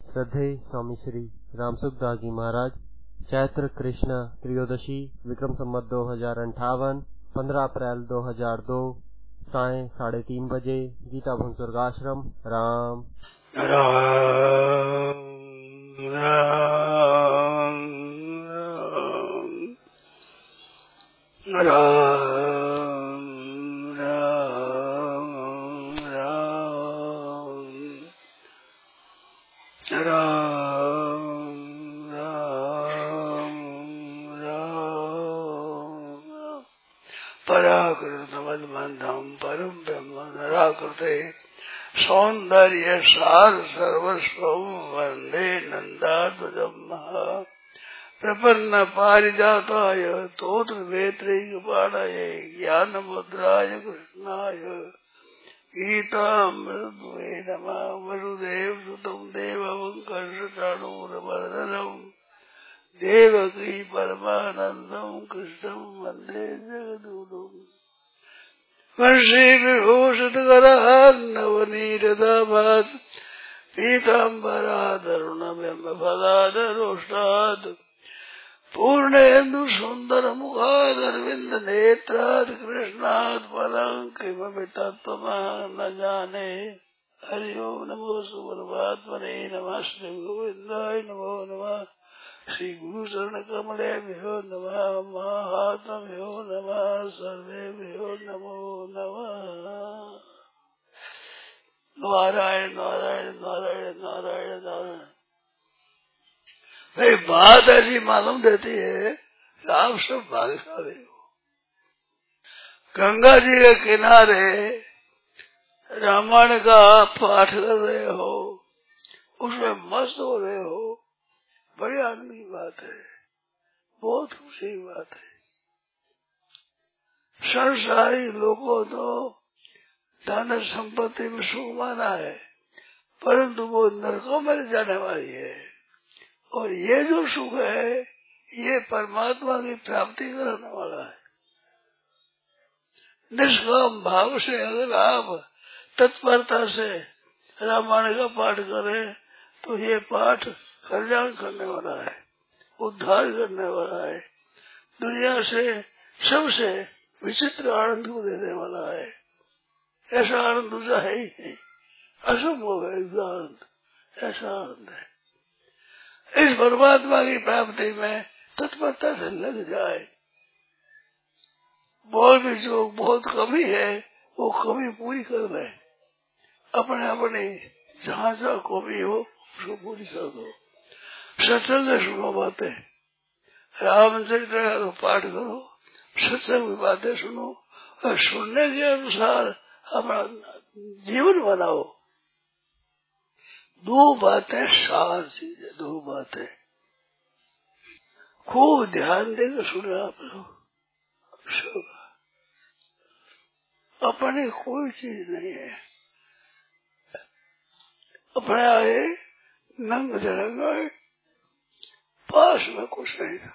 श्रद्धेय स्वामी श्री रामसुखदास जी महाराज, चैत्र कृष्ण त्रयोदशी विक्रम संवत 2058, 15 अप्रैल 2002, सायं 3:30 बजे, गीता भवन स्वर्गाश्रम, राम राम राम राम राम राम राम राम पराकृतमद्बन्धं परं ब्रह्म निराकृते सौन्दर्य सार सर्वस्वं वन्दे नन्दात्मजं प्रपन्न पारिजाताय स्तोत्रवेत्रैकपाणये ज्ञानमुद्राय कृष्णाय गीतामृतमे नमः। वसुदेवसुतं देववंकर्षचाणूरमर्दनं देवकी परमानन्दं कृष्णं वन्दे जगद्गुरुम्। वंशी विभूषितकरः नवनीतदाभात् पीताम्बरादरुणबिम्बफलादरोष्टात् पूर्णेन्दु सुन्दरमुखादरविन्द नेत्रात् कृष्णात् परं किमपि तत्त्वमहं न जाने। हरि ओम नमो सुपरमात्मने नमः। श्री गोविन्दाय नमो नमः। श्री गुरु चरण कमलेभ्यो नमः। महात्म्यो नमः। सर्वेभ्यो नमो नमः। नारायण नारायण नारायण नारायण नारायण। भाई बात ऐसी मालूम देती है कि आप सब भाग्यशाली हो। गंगा जी के किनारे रामायण का पाठ कर रहे हो, उसमें मस्त हो रहे हो, बड़ी आनंद की बात है, बहुत खुशी की बात है। संसारी लोगों तो धन संपत्ति में सुख माना है, परंतु वो नरकों में जाने वाली है। और ये जो सुख है ये परमात्मा की प्राप्ति कराने वाला है। निष्काम भाव से अगर आप तत्परता से रामायण का पाठ करें तो ये पाठ कल्याण करने वाला है, उद्धार करने वाला है, दुनिया से सबसे विचित्र आनंद को देने वाला है। ऐसा आनंद दूसरा है ही नहीं, असंभव है आनंद, ऐसा आनंद है। इस परमात्मा की प्राप्ति में तत्परता से लग जाए। बहुत भी जो बहुत कमी है वो कमी पूरी कर ले, अपने अपने जहाँ जहाँ कमी हो उसको पूरी कर दो। सत्संग सुनो बातें, रामचरित्र का तो पाठ करो, सत्संग की बातें सुनो और सुनने के अनुसार अपना जीवन बनाओ। दो बातें सार चीज है, दो बातें खूब ध्यान देकर सुने आप लोग। अपनी कोई चीज नहीं है, अपने आए नंग जरंग आए, पास में कुछ नहीं था,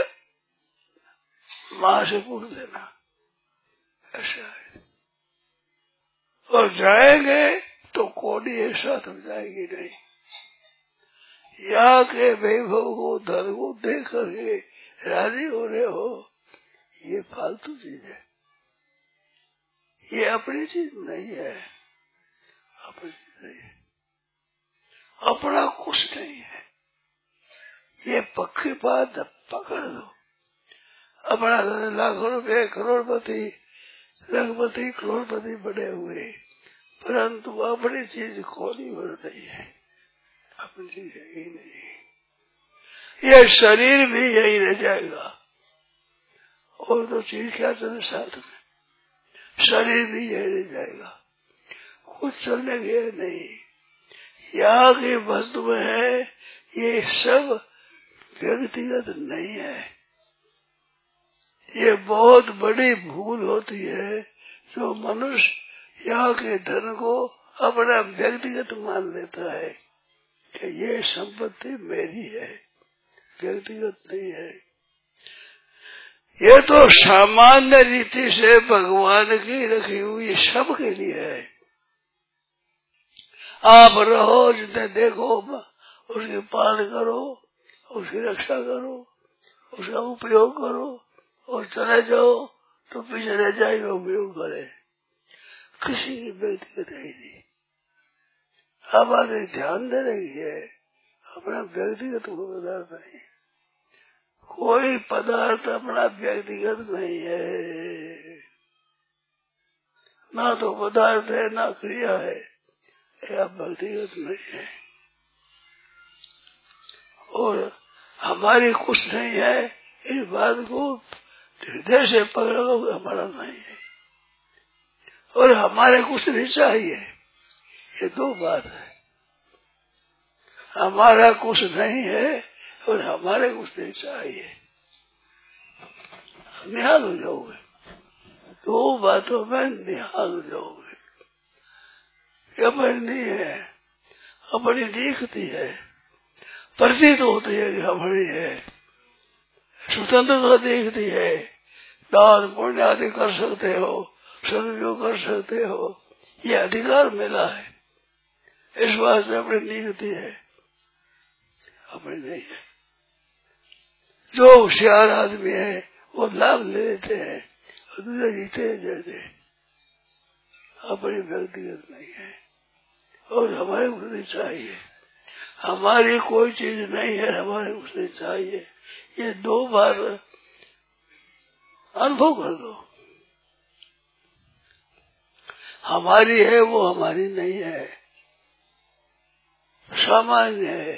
माँ से पूछ देना ऐसा है। और जाएंगे तो कोडी एक साथ में जाएगी नहीं। यहाँ के वैभव को धन को देख करके राजी हो रहे हो, ये फालतू चीज है, ये अपनी चीज नहीं है, अपनी चीज नहीं है, अपना कुछ नहीं है। ये पक्की बात पकड़ दो। अपना लाखों रुपए करोड़पति लखपति करोड़पति बने हुए, परंतु अपनी चीज खोनी भर नहीं है, अपनी चीज ही नहीं। ये शरीर भी यही रह जाएगा और तो चीज क्या चले साथ में, शरीर भी यही रह जाएगा, कुछ चलने के नहीं। यहाँ की वस्तु में है, ये सब व्यक्तिगत नहीं है। ये बहुत बड़ी भूल होती है जो मनुष्य यहाँ के धन को अपना व्यक्तिगत मान लेता है कि ये संपत्ति मेरी है, व्यक्तिगत नहीं है। ये तो सामान्य रीति से भगवान की रखी हुई सबके लिए है। आप रहो जितने देखो उसकी पालन करो, उसकी रक्षा करो, उसका उपयोग करो और चले जाओ तो पीछे रह जाएगा उपयोग करे। किसी की व्यक्तिगत है नहीं। अब आगे ध्यान देने की है, अपना व्यक्तिगत पदार्थ नहीं। कोई पदार्थ अपना व्यक्तिगत नहीं है, ना तो पदार्थ है ना क्रिया है, यह व्यक्तिगत नहीं है। और हमारी कुछ नहीं है, इस बात को हृदय से पकड़ो, हमारा नहीं है और हमारे कुछ नहीं चाहिए। ये दो बात है, हमारा कुछ नहीं है और हमारे कुछ नहीं चाहिए। निहाल हो जाओगे, दो बातों में निहाल हो जाओगे। अपनी नहीं है, अपनी दिखती है, प्रतीत होती है कि हमारी है, स्वतंत्रता दिखती है, दान पुण्य आदि कर सकते हो, सदुपयोग कर सकते हो, ये अधिकार मिला है। इस बात से अपनी दिखती है, अपनी नहीं है। जो होशियार आदमी है वो लाभ ले लेते हैं और दूसरे जीते जाते, अपनी व्यक्तिगत नहीं है और हमारे कुछ नहीं चाहिए। हमारी कोई चीज नहीं है, हमारे कुछ नहीं चाहिए। ये दो बार अनुभव कर लो। हमारी है वो हमारी नहीं है, सामान्य है।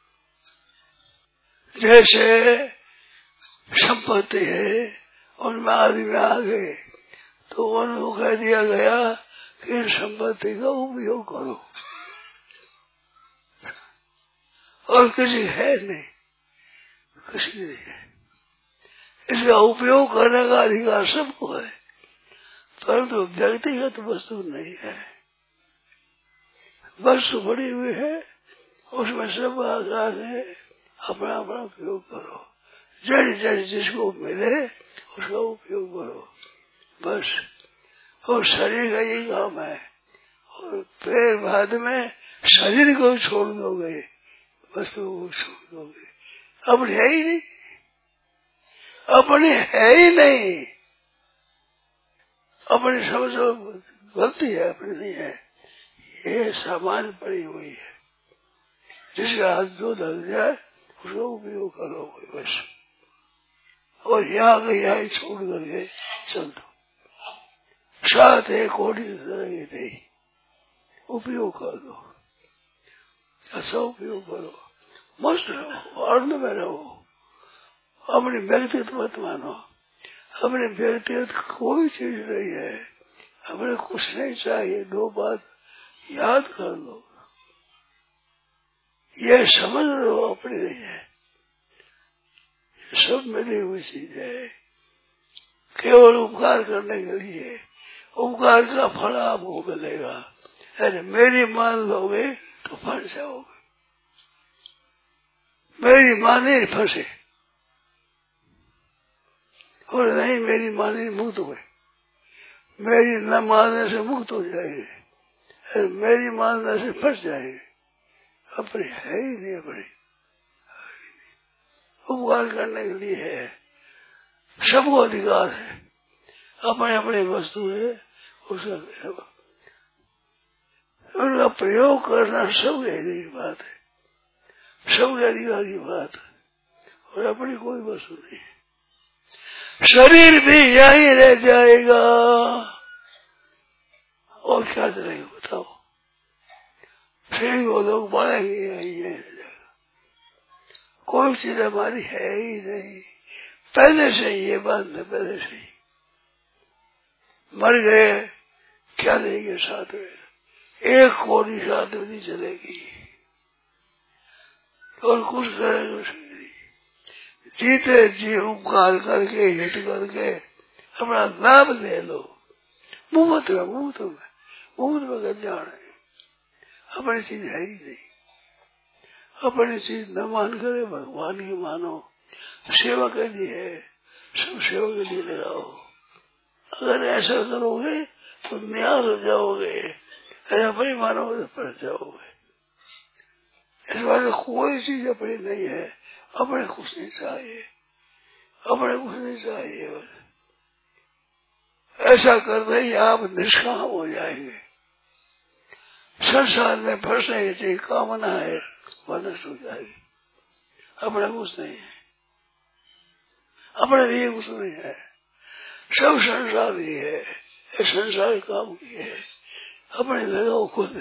जैसे संपत्ति है, उनमें आदमी आ गए तो उनको कह दिया गया कि इस संपत्ति का उपयोग करो, और किसी है नहीं, किसी नहीं है। इसका उपयोग करने का अधिकार सबको है, परंतु व्यक्तिगत वस्तु नहीं है। वस्तु बड़ी हुई है, उसमें सब आकार है, अपना अपना उपयोग करो। जैसे जैसे जिसको मिले उसका उपयोग करो, बस। और शरीर का यही काम है। और फिर बाद में शरीर को छोड़ दोगे, वस्तु को छोड़ दोगे, अपने है ही नहीं, अपने है ही नहीं। अपनी समझो गलती है, अपनी नहीं है, ये सामान पड़ी हुई है। जिसका हाथ जो लग जाए उसका उपयोग करो बस, और यहाँ का यहाँ ही छोड़ करके चल दो। साथ है कोटि नहीं, उपयोग कर दो, अच्छा उपयोग करो, मस्त रहो, आनंद में रहो। अपनी व्यक्तित्व मत मानो, अपने व्यक्तिगत कोई चीज नहीं है, हमें कुछ नहीं चाहिए। दो बात याद कर लो, ये समझ लो अपनी नहीं है, सब मिली हुई चीज है, केवल उपकार करने के लिए। उपकार का फल आपको मिलेगा, अरे मेरी मान लोगे तो फंस जाओगे। मेरी माने फंसे और नहीं मेरी माने मुक्त हुए, मेरी न मानने से मुक्त हो जाएंगे, अरे मेरी मानने से फंस जाएंगे। अपनी है ही नहीं, अपनी उपकार करने के लिए है, सबको अधिकार है, अपने अपने वस्तु है, उसका प्रयोग करना सबके अधिकार की बात है, सबके अधिकार की बात है, और अपनी कोई वस्तु नहीं है। शरीर भी यही रह जाएगा और क्या चलेगा बताओ। शरीर को लोग बढ़ेंगे, यही रह जाएगा, कोई चीज हमारी है ही नहीं। पहले से ही ये बात है, पहले से ही मर गए क्या देंगे साथ में, एक कोड़ी साथ में नहीं चलेगी और कुछ करेंगे उसे नहीं। जीते जी उपकार करके हित करके अपना लाभ ले लो, मुफ्त में कल्याण है। अपनी चीज है ही नहीं, अपनी चीज न मान करे भगवान की मानो, सेवा के लिए है, सब सेवा के लिए लगाओ। अगर ऐसा करोगे तो निहाल हो जाओगे, ऐसा अपनी मानोगे तो पड़ जाओगे। इस बार कोई चीज अपनी नहीं है, अपने कुछ नहीं चाहिए, अपने कुछ नहीं चाहिए। बस ऐसा करते ही आप निष्काम हो जाएंगे। संसार में फंसने की चाहिए कामना है, वह नष्ट हो जाएगी। अपना कुछ नहीं है, अपने लिए कुछ नहीं है, सब संसार ही है, संसार काम की है, अपने लगाओ खुद।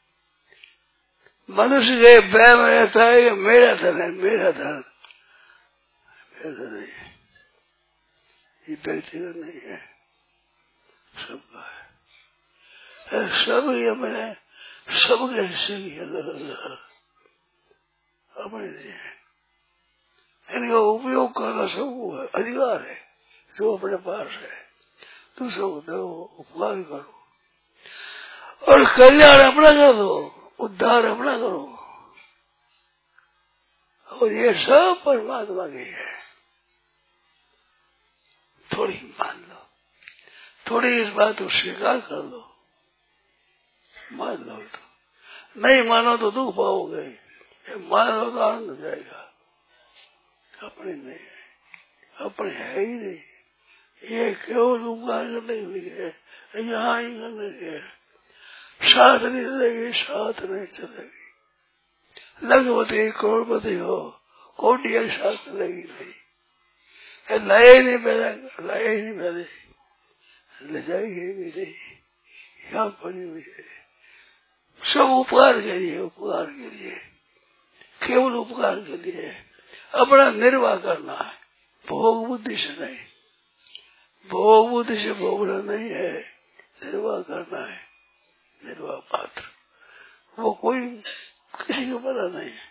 मनुष्य के भय में रहता है कि मेरा धन है, मेरा धन, मेरा धन नहीं है, ये व्यक्तिगत नहीं है, सबका है, सब ही अपने, सबके हिस्से की अलग अलग अपने नहीं है। इनका उपयोग करना सबको अधिकार है, जो अपने पास है दूसरों को दो, उपकार करो और कल्याण अपना कर दो, उद्धार अपना करो। और ये सब परमात्मा की है। थोड़ी मान लो, थोड़ी इस बात को स्वीकार कर लो, मान लो तो, नहीं मानो तो दुख पाओगे, मानो तो आनंद हो जाएगा। अपने नहीं है, अपने है ही नहीं, ये केवल उपकार करने के लिए है, यहाँ ही करने के लिए, साथ नहीं चलेगी, साथ नहीं चलेगी। लखपति करोड़पति हो, कोटि एक साथ चलेगी नहीं, लाए ही नहीं पैदा, लाए ही नहीं पैदा, ले जाएगी भी नहीं, यहाँ पड़ी हुई है। सब उपकार के लिए, उपकार के लिए, केवल उपकार के लिए, अपना निर्वाह करना है, भोग बुद्धि से नहीं, भोग बुद्धि से भोगना नहीं है, निर्वाह करना है, निर्वाह पात्र। वो कोई किसी को पता नहीं है,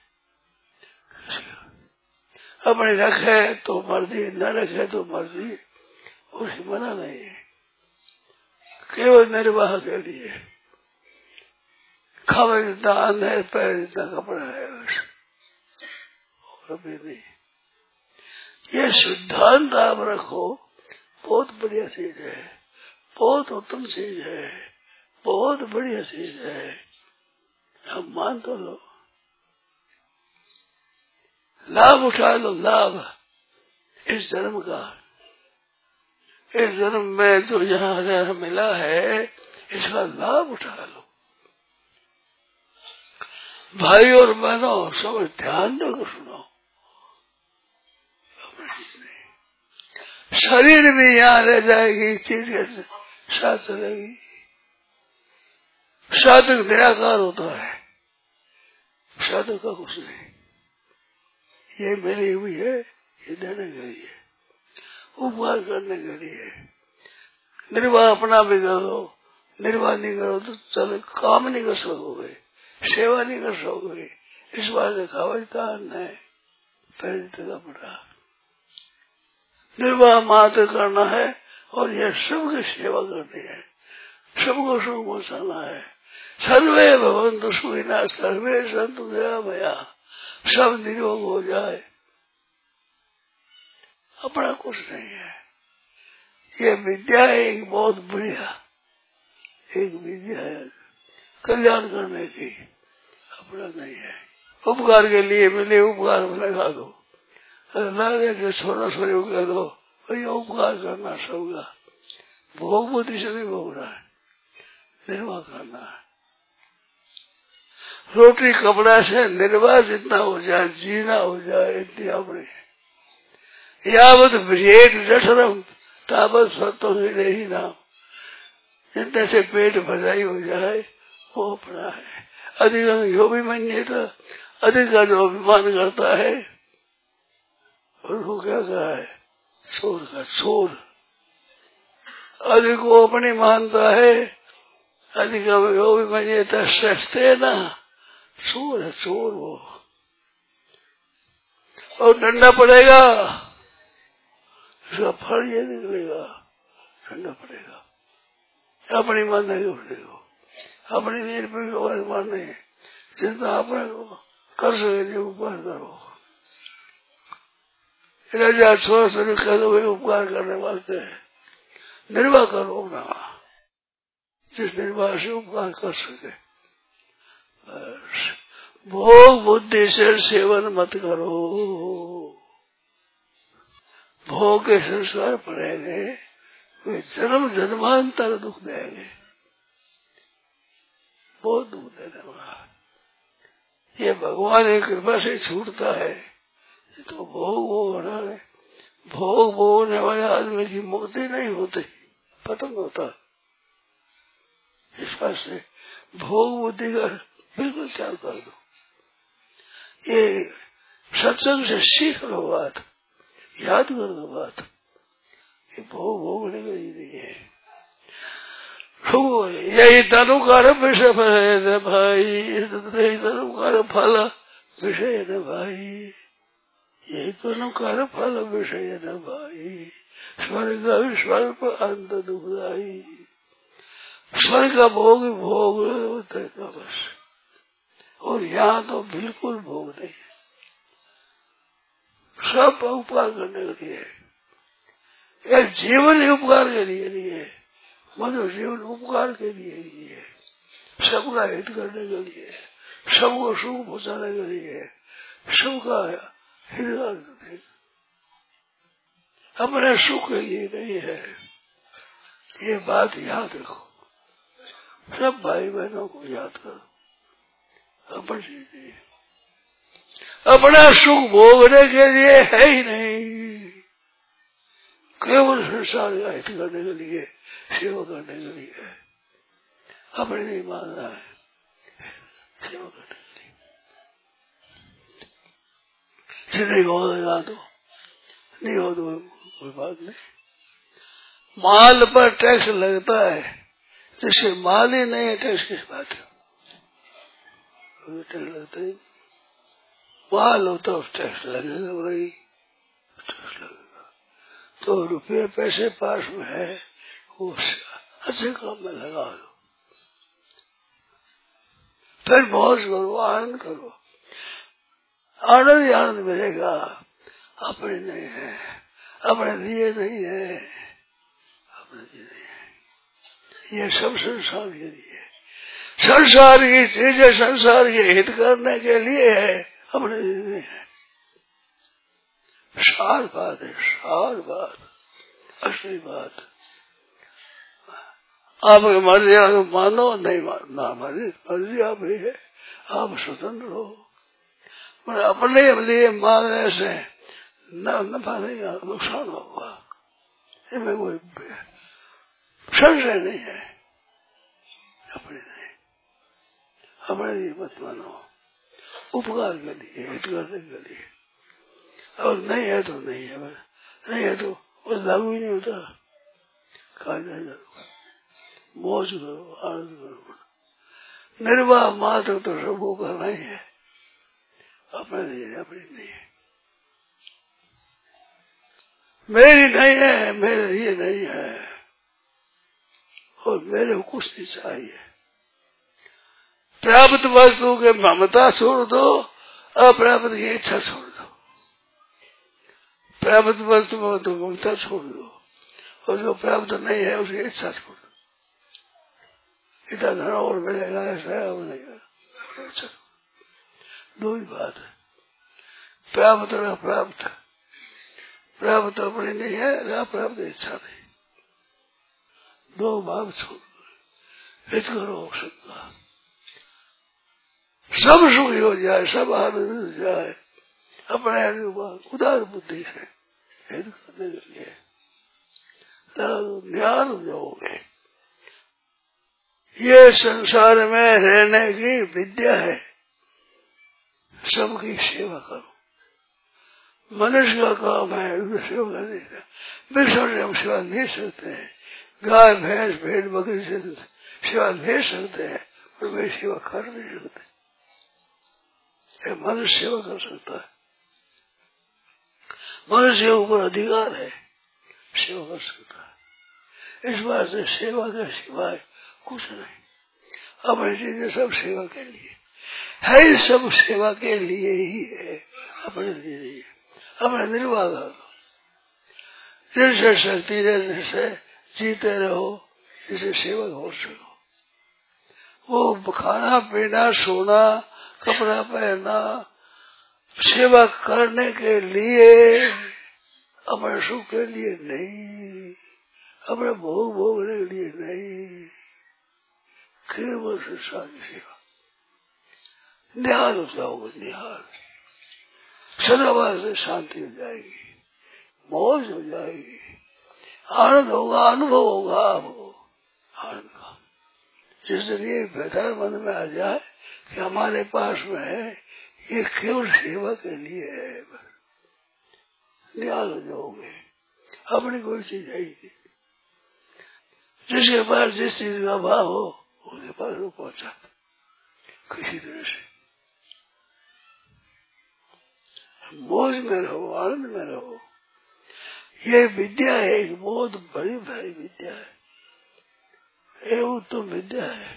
अपने रखे तो मर्जी, न रखे तो मर्जी, उसकी मना नहीं है, केवल निर्वाह के लिए। खावे जितना अन्न है, पैर जितना कपड़ा है, और अभी नहीं। ये सिद्धांत आप रखो, बहुत बढ़िया चीज है, बहुत उत्तम चीज है, बहुत बढ़िया चीज है, आप मान तो लो, लाभ उठा लो, लाभ इस जन्म का, इस जन्म में जो यहाँ मिला है, इसका लाभ उठा लो। भाई और बहनों, सब ध्यान दो, सुनो, शरीर भी यहाँ रह जाएगी, चीज के साथ चलेगी। साधक निराकार होता है, साधक का कुछ नहीं, ये मिली हुई है, ये देने के लिए, उपकार करने के लिए। निर्वाह अपना भी करो, निर्वाह नहीं करो तो चलो, काम नहीं कर सकोगे, सेवा नहीं कर सकोगे, इस बात से खावजदान है, पहले तक पड़ा। निर्वाह मात्र करना है, और यह सबकी सेवा करनी है, सबको सुख पहुंचाना है। सर्वे भवन्तु सुखिनः, सर्वे सन्तु निरामया, सब निरोग हो जाए, अपना कुछ नहीं है। ये विद्या एक बहुत बढ़िया एक विद्या है, कल्याण करने की, अपना नहीं है। उपकार के लिए मिले, उपकार में लगा दो, लगे के छोरा छोरी कह दो, भैया उपकार करना सबका, भोग बुद्धि से भी भोग रहा है, निर्वाह करना है। रोटी कपड़ा से निर्वाह जितना हो जाए, जीना हो जाए, इतनी अपनी यावत भेट जठरम तावत सत्व मिले ही नाम, जितने से पेट भराई हो जाए वो अपना है। अधिगम यो भी मन्येता, अधिक का जो अभिमान करता है, और वो क्या कहा है, चोर का चोर, अधिक को अपनी मानता है, अधिगम यो भी मन्येता सस्ते ना, चोर है चोर वो, और डंडा पड़ेगा, इसका फल ये निकलेगा, डंडा पड़ेगा, अपनी मानने की उठेगा, अपनी वीर पर मानने, जितना अपने कर सके उपकार करो। राजा छोरा छोरी कह दो, उपकार करने वास्ते निर्वाह करो ना, जिस निर्वाह से उपकार कर सके, भोग बुद्धि से सेवन मत करो। भोग के संस्कार पड़ेंगे, वे जन्म जन्मांतर दुख देंगे, बहुत दुख देने वाला। ये भगवान की कृपा से छूटता है, तो भोग भोगने वाले आदमी की मुक्ति नहीं होती, खत्म होता। इस बात से भोग बुद्धि का बिल्कुल त्याग कर दो। ये सत्संग से सीख लो बात, याद कर दो बात। ये भोगने का ही नहीं है। यही तनुकार विषय है भाई, यही तनुकार फल विषय है भाई, यही तनुकार फल विषय है भाई। स्वर्ग स्वल्प अंत दुखदाई, स्वर्ग का भोग होता है बस, और यहाँ तो बिल्कुल भोग नहीं है। सब उपकार करने के लिए, एक जीवन ही उपकार के लिए नहीं है, मतलब जीवन उपकार के लिए ही है, सबका हित करने के लिए, सबको सुख पहुंचाने के लिए, सबका हित करने, अपने सुख के लिए नहीं है। ये बात याद रखो, सब भाई बहनों को याद करो। अपना सुख भोगने के लिए है ही नहीं, केवल संसार का हित करने के लिए, सेवा करने के लिए, अपने नहीं मानना है, सेवा करने के लिए। सीधे होगा तो नहीं हो तो कोई बात नहीं। माल पर टैक्स लगता है, जिससे माल ही नहीं है टैक्स किस बात है, टैक्स लगता है। माल होता है टैक्स लगेगा भाई, टैक्स लगेगा। तो रुपये पैसे पास में है, वो अच्छे काम में लगा लो, फिर मौज करो, आनंद करो, आनंद ही आनंद मिलेगा। अपने नहीं है, अपने लिए नहीं है, अपने लिए नहीं है, ये सब संसार के लिए, संसार की चीजें संसार के हित करने के लिए है, अपने लिए नहीं है। सार बात है, सार बात, असली बात। आपकी मर्जी आप मानो, नहीं मानना मर्जी आप ही है, आप स्वतंत्र हो। पर अपने लिए मानने से नफा नहीं, नुकसान होगा, इसमें कोई संशय नहीं है। अपने नहीं, अपने लिए मत मानो, उपकार के लिए, हित करने के लिए। और नहीं है तो नहीं है, नहीं है तो वो लागू ही नहीं होता। कहा जाएगा मौज करो, आनंद करो, निर्वाह मात्र तो सबको करना ही है, अपने लिए, अपनी नहीं है। मेरी नहीं है, मेरे लिए नहीं है, और मेरे को कुछ नहीं चाहिए। प्राप्त वस्तु के ममता छोड़ दो, अप्राप्त की इच्छा छोड़ दो। प्राप्त वस्तु में तो ममता छोड़ दो, और जो प्राप्त नहीं है उसकी इच्छा छोड़ दो। इतना धन और मिलेगा ऐसा है, और नहीं, दो ही बात है, प्राप्त और अप्राप्त। प्राप्त अपनी नहीं है, अप्राप्त इच्छा नहीं, दो भाग छोड़ दो, हित करो सबका, सब सुखी हो जाए, सब आनंद हो जाए। अपने उदार बुद्धि है, हित करने के लिए ज्ञान हो जाओगे। ये संसार में रहने की विद्या है, सबकी सेवा करो। मनुष्य का काम है सेवा करने का, विश्व से हम सेवा ले सकते हैं, गाय भैंस भेड़ बकरी से सेवा ले सकते हैं, और वे सेवा कर नहीं सकते। मनुष्य सेवा कर सकता है, मनुष्य के ऊपर अधिकार है, सेवा कर सकता है। इस बात से सेवा के सिवाय कुछ नहीं, अपनी चीजें सब सेवा के लिए है, सब सेवा के लिए ही है, अपने लिए नहीं है। अपने निर्वाह करो, जिससे शक्ति जिससे जीते रहो, जिससे सेवक हो सको। वो खाना पीना सोना कपड़ा पहनना सेवा करने के लिए, अपने सुख के लिए नहीं, अपने भोग भोगने के लिए नहीं, केवल सारी सेवा। निहाल हो जाओगे, निहाल सदाबाद से शांति हो जाएगी, मौज हो जाएगी, आनंद होगा, अनुभव होगा आपको आनंद का। जिस दिन ये बेहतर मन में आ जाए कि हमारे पास में है, ये केवल सेवा के लिए है, निहाल हो जाओगे। अपनी कोई चीज है ही, जिसके पास जिस चीज का भाव हो उसके पास वो पहुंचा किसी तरह से। मौज में रहो, आनंद में रहो। ये विद्या है, एक बहुत बड़ी भारी विद्या है, ये उत्तम विद्या है,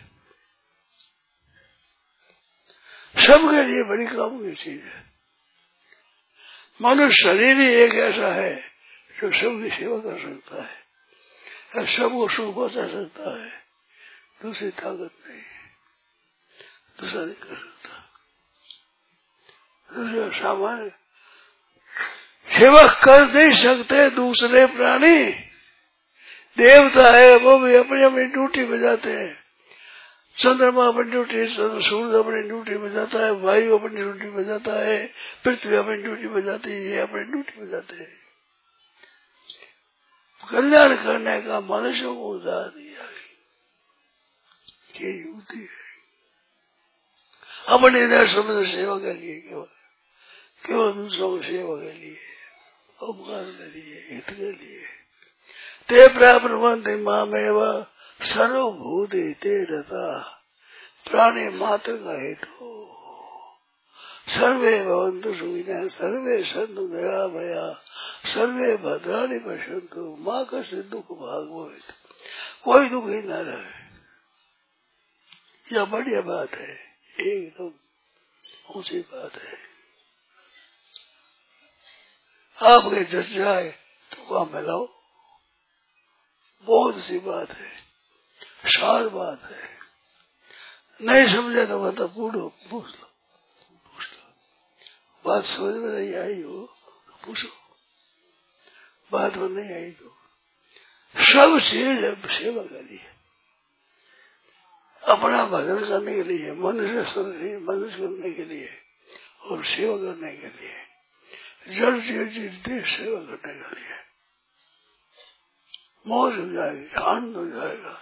सबके लिए बड़ी काम की चीज है। मनुष्य शरीर ही एक ऐसा है जो सबकी सेवा कर सकता है, सबको सुख पहुंचा सकता है, दूसरी ताकत नहीं, दूसरा नहीं कर सकता। दूसरा सामान्य सेवा कर नहीं सकते दूसरे प्राणी। देवता है वो भी अपनी अपनी ड्यूटी में जाते हैं, चंद्रमा अपनी ड्यूटी, सूर्य अपनी ड्यूटी में जाता है, वायु अपनी ड्यूटी में जाता है, पृथ्वी अपनी ड्यूटी में जाती है, अपनी ड्यूटी में जाते हैं। कल्याण करने का मनुष्य को उदार दिया ये युक्ति है। अपने इधर समझ सेवा के लिए, केवल दूसरों की सेवा के लिए, उपकार के लिए, हित के लिए। ते प्राप्नुवन्ति मामेव सर्वभूते ते रता, प्राणी मात्र का हेतु। सर्वे भवन्तु सुखिनः, सर्वे सन्तु निरामया, सर्वे भद्राणि पश्यन्तु मा कश्चित् दुःख भाग् भवेत्। कोई दुख ही न रहे, यह बढ़िया बात है, एकदम ऊंची बात है। आपके जस जाए तो वहां मिलाओ, बहुत सी बात है, सार बात है। नहीं समझे तो मतलब पूछ लो, बात समझ में नहीं आई हो तो पूछो, बात में नहीं आई तो सब चीज सेवा के लिए, अपना भजन करने के लिए, मनुष्य करने के लिए और सेवा करने के लिए, जड़ चीज सेवा करने के लिए। मौज हो जाएगी, आनंद हो जाएगा,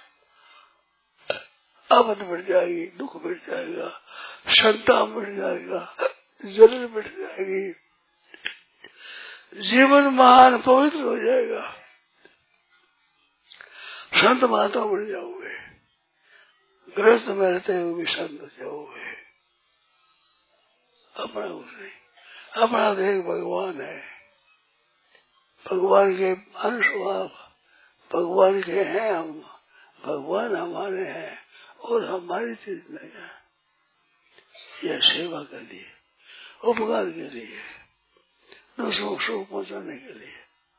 आपद बढ़ जाएगी, दुख बढ़ जाएगा, संताप बढ़ जाएगा, जलन बढ़ जाएगी, जीवन महान पवित्र हो जाएगा, संत महात्मा बन जाओगे, गृहस्थ में रहते हुए भी संत हो जाओगे। अपना उसे अपना तो एक भगवान है, भगवान के अंश आप, भगवान के हैं हम, भगवान हमारे हैं और हमारी चीज नहीं है। यह सेवा के लिए, उपकार के लिए, दूसरों को सुख पहुंचाने के लिए,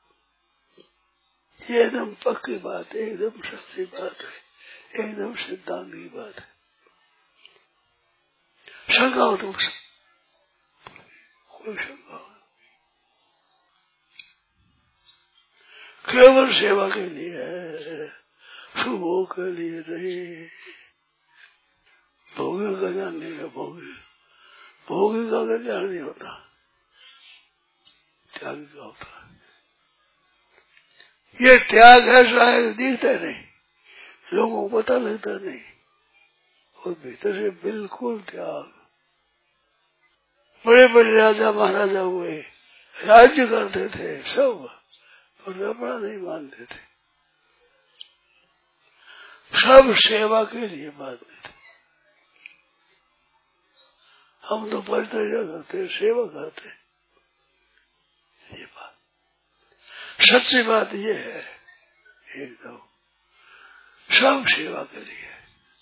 ये एकदम पक्की बात है, एकदम सच्ची बात है, एकदम सिद्धांत की बात है। शंका हो तो कोई शंका हो, केवल सेवा के लिए है, सुखों के लिए नहीं। भोगी का ज्ञान नहीं है, भोगी का ज्ञान नहीं होता, त्याग का होता है। ये त्याग है शायद दिखता नहीं, लोगों को पता लगता नहीं, और भीतर से बिल्कुल त्याग। बड़े बड़े राजा महाराजा हुए, राज्य करते थे सब, पर अपना नहीं मानते थे, सब सेवा के लिए मानते थे। हम तो परिचर्या करते, सेवा करते, ये बात सच्ची बात ये है, एकदम सब सेवा के लिए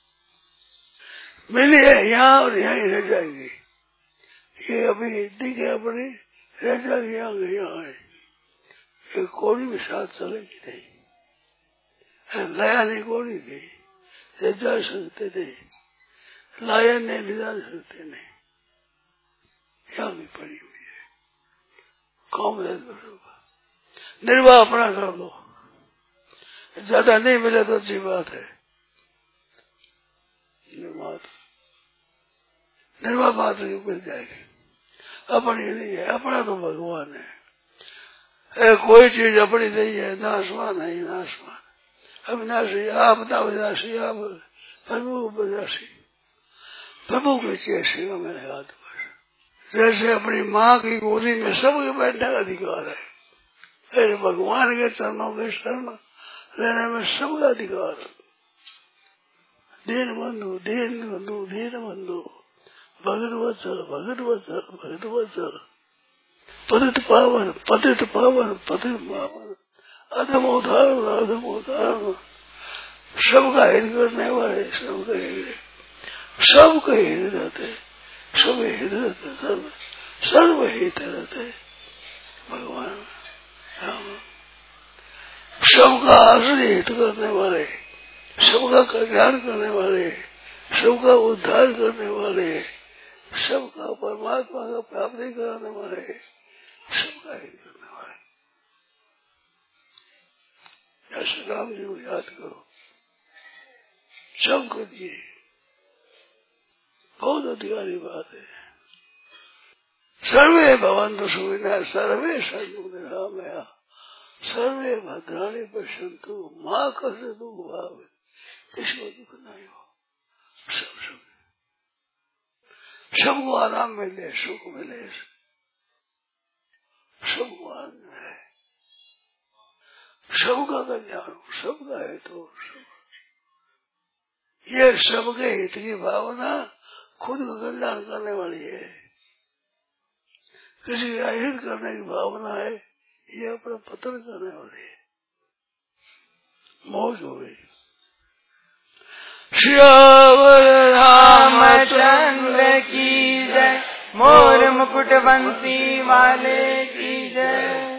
मिली है, यहाँ और यहाँ ही रह जाएगी। ये अभी दिखे अपनी रह जाएगी, यहाँ है, ये कोड़ी भी साथ चलेगी नहीं, लाया नहीं कोड़ी नहीं, ले जा सकते नहीं, लाया नहीं ले जा सकते नहीं, यहाँ भी पड़ी हुई है। काम निर्वाह अपना कर लो, ज्यादा नहीं मिले तो अच्छी बात है। निर्वाह बात मिल जाएगी, अपनी नहीं है, अपना तो भगवान है। कोई चीज अपनी नहीं है, नाशवान है, नाशवान अविनाशी, आपदा विनाशी, आप प्रभु विनाशी, प्रभु की चेष्टा मेरे हाथ पर। जैसे अपनी माँ की गोदी में सबके बैठने का अधिकार है, ऐसे भगवान के चरणों के शरण लेने में सबका अधिकार है। दीन बंधु, दीन बंधु, दीन बंधु, भगत वत्सल, भगत वत्सल, भगत वत्सल, पतित पावन, पतित पावन, पतित पावन, अधम उदाहरण, अधम उदाहरण, सबका हित करने वाले, सबका हित, सबका हित रहते, सब हित रहते, सर्व हित रहते भगवान। सबका आश्रय हित करने वाले, सबका कल्याण करने वाले, सबका उद्धार करने वाले, सबका परमात्मा का प्राप्ति कराने वाले, सबका हित करने वाले। ऐसे राम जी को याद करो, सबके लिए बहुत अधिकारी बात है। सर्वे भवन्तु सुखिनः, सर्वे सन्तु निरामया, सर्वे भद्राणि पश्यन्तु मा कश्चित् दुःखं भवेत्। किसी को दुख नहीं हो, सब सुख, सबको आराम मिले, सुख मिले, सबको आनंद है, सबका कल्याण हो, सबका हित हो। ये सबके हित की भावना खुद का कल्याण करने वाली है। किसी का हित करने की भावना है, ये अपना पतन करने वाली है। मौज हो गई। श्यावर रामचंद्र की जय, मोर मुकुट बंसी वाले की जय।